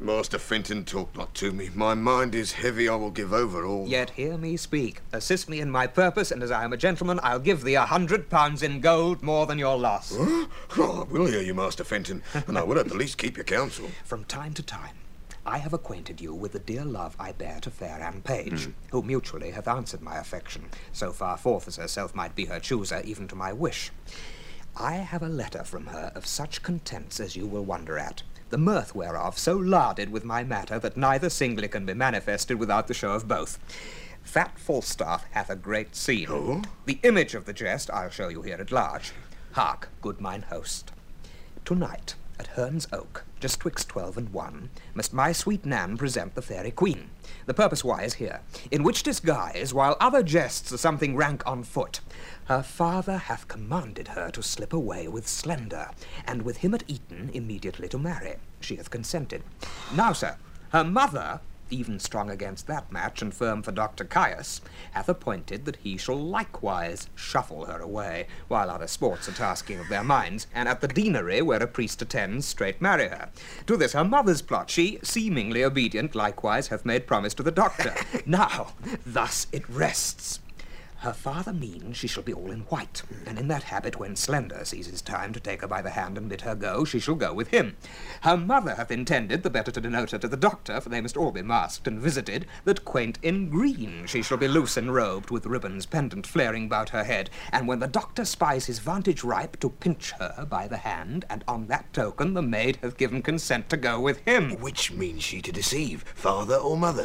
Master Fenton, talk not to me. My mind is heavy, I will give over all. Yet hear me speak. Assist me in my purpose, and as I am a gentleman, I'll give thee £100 in gold more than your loss. Huh? Oh, I will hear you, Master Fenton, and I will at the least keep your counsel. From time to time, I have acquainted you with the dear love I bear to fair Anne Page, who mutually hath answered my affection, so far forth as herself might be her chooser, even to my wish. I have a letter from her of such contents as you will wonder at, the mirth whereof so larded with my matter that neither singly can be manifested without the show of both. Fat Falstaff hath a great scene. Oh? The image of the jest I'll show you here at large. Hark, good mine host. Tonight, at Herne's Oak, just 'twixt 12 and 1, must my sweet Nan present the fairy queen. The purpose why is here, in which disguise, while other jests are something rank on foot, her father hath commanded her to slip away with Slender, and with him at Eton immediately to marry. She hath consented. Now, sir, her mother, even strong against that match and firm for Dr. Caius, hath appointed that he shall likewise shuffle her away, while other sports are tasking of their minds, and at the deanery, where a priest attends, straight marry her. To this her mother's plot, she, seemingly obedient, likewise hath made promise to the doctor. Now, thus it rests. Her father means she shall be all in white, and in that habit when Slender sees his time to take her by the hand and bid her go, she shall go with him. Her mother hath intended, the better to denote her to the doctor, for they must all be masked and visited, that quaint in green she shall be loose and robed, with ribbons pendant flaring about her head, and when the doctor spies his vantage ripe, to pinch her by the hand, and on that token the maid hath given consent to go with him. Which means she to deceive, father or mother?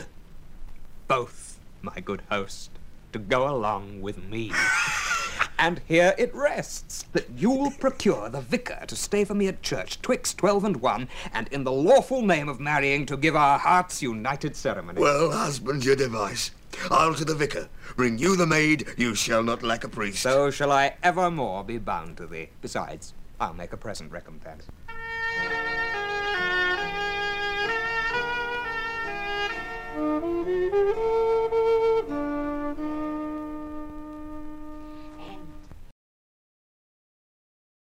Both, my good host, to go along with me. And here it rests, that you'll procure the vicar to stay for me at church 'twixt 12 and 1, and in the lawful name of marrying to give our hearts united ceremony. Well, husband, your device. I'll to the vicar. Bring you the maid, you shall not lack a priest. So shall I evermore be bound to thee. Besides, I'll make a present recompense.